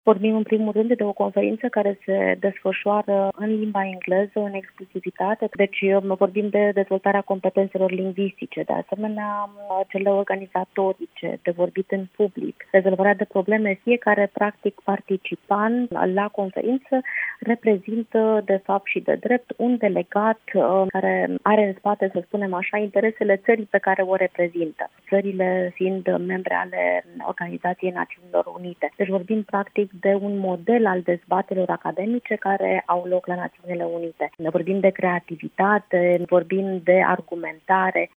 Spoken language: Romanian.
Vorbim în primul rând de o conferință care se desfășoară în limba engleză, în exclusivitate, deci vorbim de dezvoltarea competențelor lingvistice, de asemenea cele organizatorice, de vorbit în public, rezolvarea de probleme. Fiecare practic participant la conferință reprezintă de fapt și de drept un delegat care are în spate, să spunem așa, interesele țării pe care o reprezintă, țările fiind membre ale Organizației Națiunilor Unite. Deci vorbim practic de un model al dezbaterilor academice care au loc la Națiunile Unite. Vorbim de creativitate, vorbim de argumentare,